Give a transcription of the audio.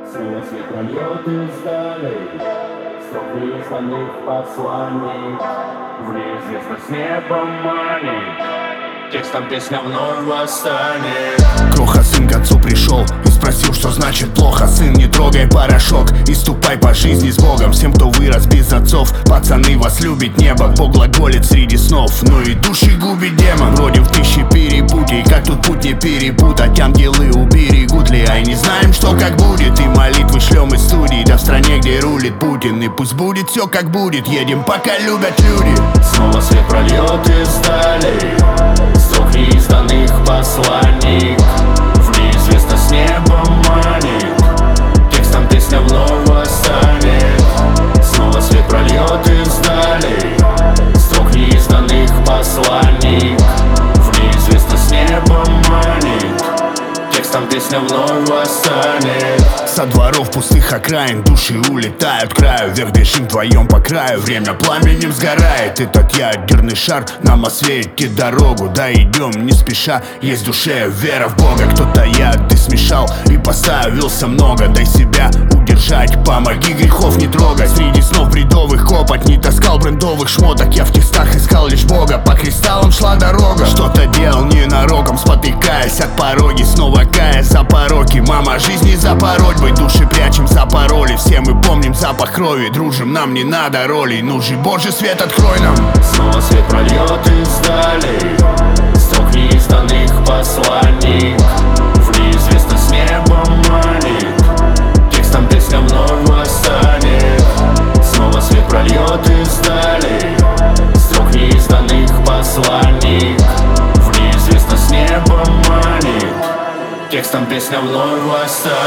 Снова свет прольет издали сто неизданных посланий. В неизвестность небом манит, текстом песня вновь восстанет. Кроха, сын к отцу пришел и спросил, что значит плохо. Сын, не трогай порошок и ступай по жизни с Богом. Всем, кто вырос без отцов, пацаны, вас любит небо. Бог глаголит среди снов, но и души губит демон. Вроде в тысячи перепутий, как тут путь не перепутать. Ангелы уберегут ли, ай, не знаем, что как будет. И молитвы шлем из студии, да в стране, где рулит Путин. И пусть будет все как будет, едем, пока любят люди. Снова свет прольет издали строк неизданных посланий. В неизвестность небом манит, текстом песня вновь восстанет. Снова свет прольет издали строк неизданных посланий. В неизвестность небом манит, текстом песня вновь восстанет. Со дворов пустых окраин души улетают к краю. Вверх бежим вдвоем по краю, время пламенем сгорает. Этот ядерный шар нам осветит дорогу. Да идем не спеша, есть в душе вера в Бога. Кто-то яды смешал и поставился много. Дай себя удержать, помоги грехов не трогать. Среди снов бредовых копоть не таскал брендовых шмоток. Я в текстах искал лишь Бога, по кристаллам шла дорога. Что-то делал ненароком, спотыкаясь от пороги. Снова каясь за пороки, мама жизни запороть бы. Души прячем за пароли, все мы помним запах крови. Дружим, нам не надо ролей, нужен Божий свет, открой нам. Снова свет прольет издали строк неизданных посланий. В неизвестность небом манит, текстом песня вновь восстанет. Снова свет прольет издали строк неизданных посланий. В неизвестность небом манит, текстом песня вновь восстанет.